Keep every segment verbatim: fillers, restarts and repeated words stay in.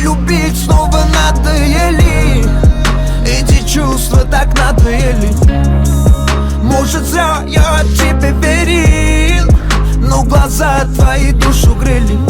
любить снова надоели. Эти чувства так надоели. Может, зря я тебе верил, но глаза твои душу грели.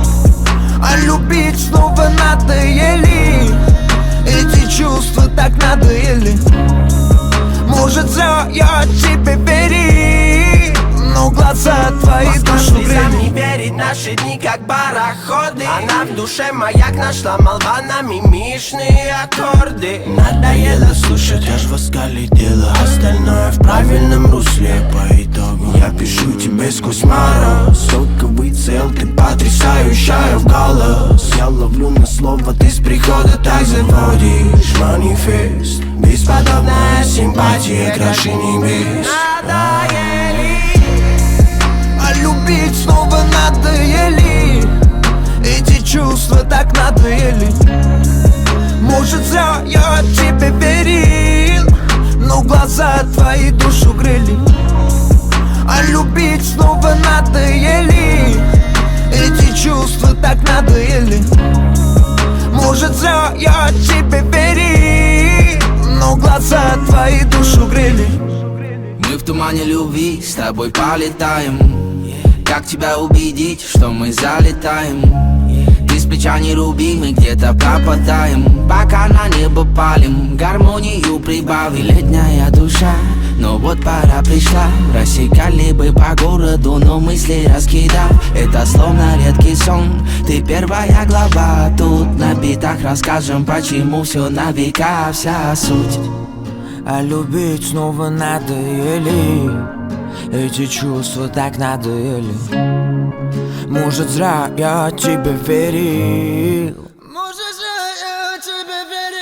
А любить снова надоели. Эти чувства так надоели. Может, зря я тебе верил, но глаза твои душу грели. Не верить, наши дни как пароходы. Она в душе маяк нашла, молва на мимишные аккорды. Надоело слушать, аж в оскале дело. Остальное в правильном русле по итогу. Я пишу тебе сквозь мороз. Соковый цел, ты потрясающая в голос. Я ловлю на слово, ты с прихода так заводишь. Манифест, бесподобная симпатия, краше небес. Надоели. А любить снова надоели. Эти чувства так надоели. Может, зря я тебе верил, но глаза твои душу грели. А любить снова надоели. Эти чувства так надоели. Может, зря я тебе верил, но глаза твои душу грели. Мы в тумане любви с тобой полетаем. Как тебя убедить, что мы залетаем? Ты с плеча не руби, мы где-то пропадаем. Пока на небо палим, гармонию прибавим. Летняя душа, но вот пора пришла. Рассекали бы по городу, но мысли раскидал. Это словно редкий сон, ты первая глава. Тут на битах расскажем, почему все на века, вся суть. А любить снова надоели. Эти чувства так надоели. Может, зря я тебе верил. Может, зря я тебе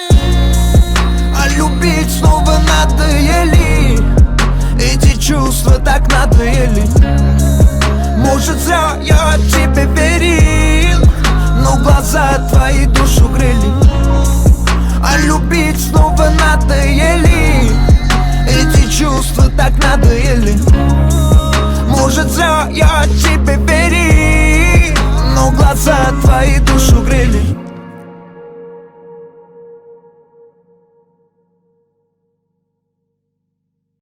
верил. А любить снова надоели. Эти чувства так надоели. Может, зря я тебе верил, но глаза твои душу грели. А любить снова надоели. Эти чувства так надоели.